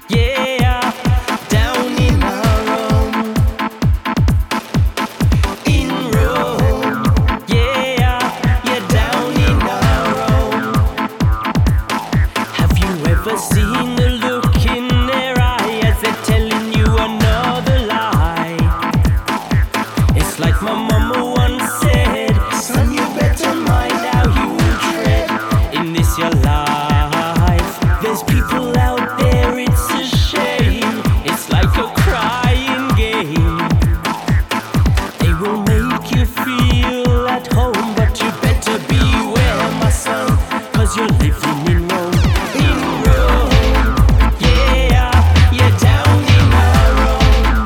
Yeah, down in Rome. In Rome. Yeah, you're down in Rome. Have you ever seen the look in their eye as they're telling you another lie? It's like my mama once said, son, you better mind how you tread in this your life. There's people out there, it's a shame. It's like a crying game. They will make you feel at home, but you better beware, my son, 'cause you're living in Rome. In Rome, yeah, you're down in Rome.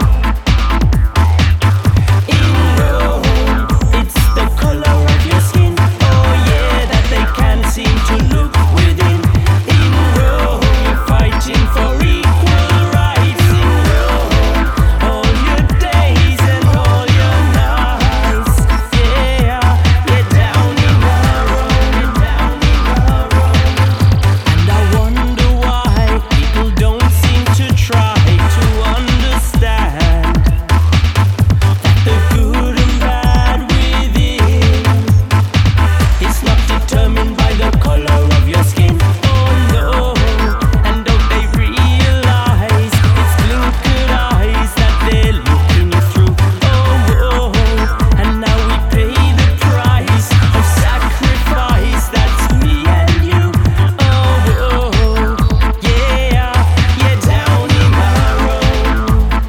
In Rome, it's the color of your skin, oh yeah, that they can't seem to look within. In Rome, you're fighting for equal rights. In Rome, all your days and all your nights, yeah, you're down in Rome, you're down in Rome. And I wonder why people don't seem to try to understand that the good and bad within is not determined by the color of your skin. Oh no, and don't they realize it's blinkered eyes that they're looking you through? Oh, and now we pay the price of sacrifice. That's me and you. Oh, yeah, you're down in Rome.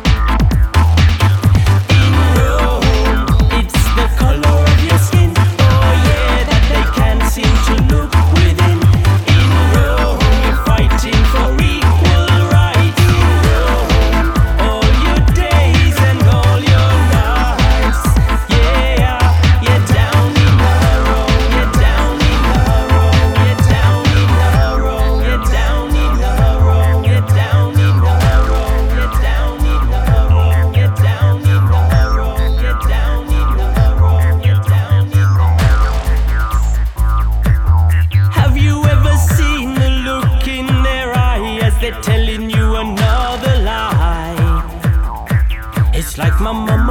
In Rome, it's the color of your skin, oh yeah, that they can't seem to look within. In Rome, you're fighting for equal rights. In Rome, all your days and all your nights, yeah, you're down in Rome, you're down in Rome, you're down in Rome, you're down in Rome, you're down in Rome, you're down in Rome, you're down in Rome, you're down in Rome, you're down in Rome. Have you ever seen the look in their eye as they're telling you another lie? It's like my mama